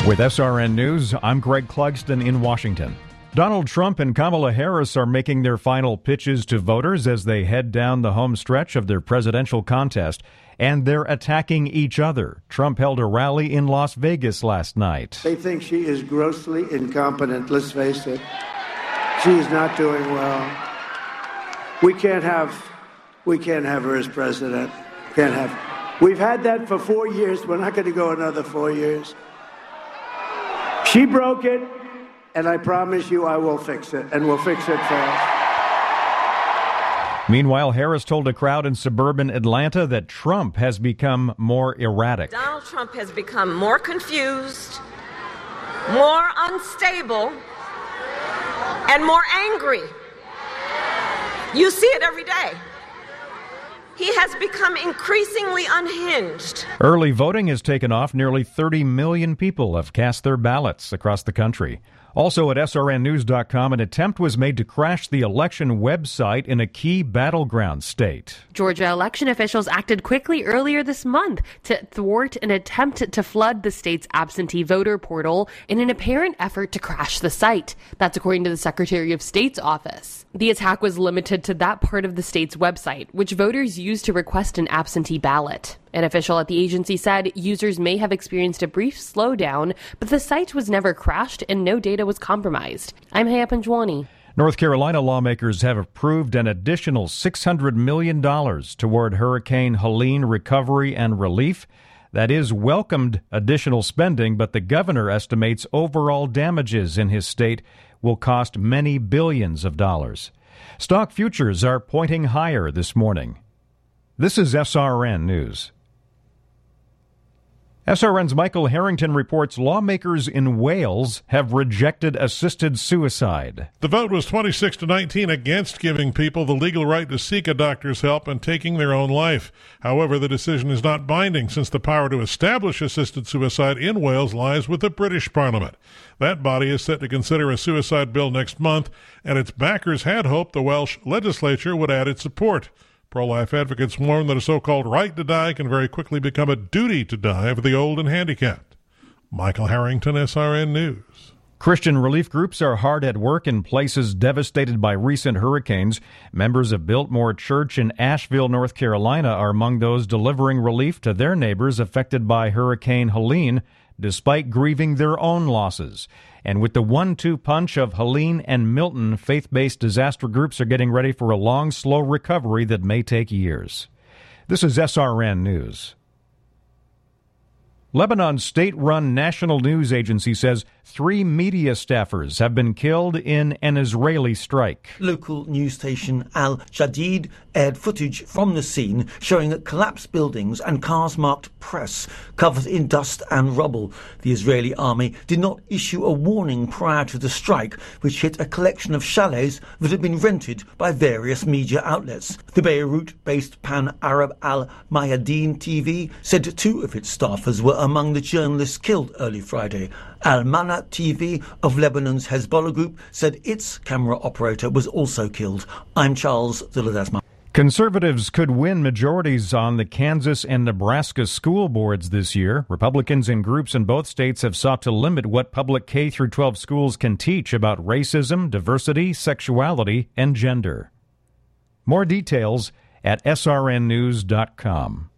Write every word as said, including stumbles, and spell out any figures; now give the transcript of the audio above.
With S R N News, I'm Greg Clugston in Washington. Donald Trump and Kamala Harris are making their final pitches to voters as they head down the home stretch of their presidential contest, and they're attacking each other. Trump held a rally in Las Vegas last night. They think she is grossly incompetent, let's face it. She's not doing well. We can't have, we can't have her as president. Can't have. We've had that for four years. We're not going to go another four years. She broke it, and I promise you I will fix it, and we'll fix it fast. Meanwhile, Harris told a crowd in suburban Atlanta that Trump has become more erratic. Donald Trump has become more confused, more unstable, and more angry. You see it every day. He has become increasingly unhinged. Early voting has taken off. Nearly thirty million people have cast their ballots across the country. Also at S R N news dot com, an attempt was made to crash the election website in a key battleground state. Georgia election officials acted quickly earlier this month to thwart an attempt to flood the state's absentee voter portal in an apparent effort to crash the site. That's according to the Secretary of State's office. The attack was limited to that part of the state's website, which voters use to request an absentee ballot. An official at the agency said users may have experienced a brief slowdown, but the site was never crashed and no data was compromised. I'm Haya Panjwani. North Carolina lawmakers have approved an additional six hundred million dollars toward Hurricane Helene recovery and relief. That is welcomed additional spending, but the governor estimates overall damages in his state will cost many billions of dollars. Stock futures are pointing higher this morning. This is S R N News. S R N's Michael Harrington reports lawmakers in Wales have rejected assisted suicide. The vote was twenty-six to nineteen against giving people the legal right to seek a doctor's help and taking their own life. However, the decision is not binding since the power to establish assisted suicide in Wales lies with the British Parliament. That body is set to consider a suicide bill next month, and its backers had hoped the Welsh legislature would add its support. Pro-life advocates warn that a so-called right to die can very quickly become a duty to die for the old and handicapped. Michael Harrington, S R N News. Christian relief groups are hard at work in places devastated by recent hurricanes. Members of Biltmore Church in Asheville, North Carolina, are among those delivering relief to their neighbors affected by Hurricane Helene, despite grieving their own losses. And with the one two punch of Helene and Milton, faith-based disaster groups are getting ready for a long, slow recovery that may take years. This is S R N News. Lebanon's state-run national news agency says three media staffers have been killed in an Israeli strike. Local news station Al Jadid aired footage from the scene showing that collapsed buildings and cars marked press covered in dust and rubble. The Israeli army did not issue a warning prior to the strike, which hit a collection of chalets that had been rented by various media outlets. The Beirut-based Pan-Arab Al Mayadeen T V said two of its staffers were among the journalists killed early Friday. Al-Mana T V of Lebanon's Hezbollah group said its camera operator was also killed. I'm Charles de Ledesma. Conservatives could win majorities on the Kansas and Nebraska school boards this year. Republicans and groups in both states have sought to limit what public K through twelve schools can teach about racism, diversity, sexuality, and gender. More details at S R N news dot com.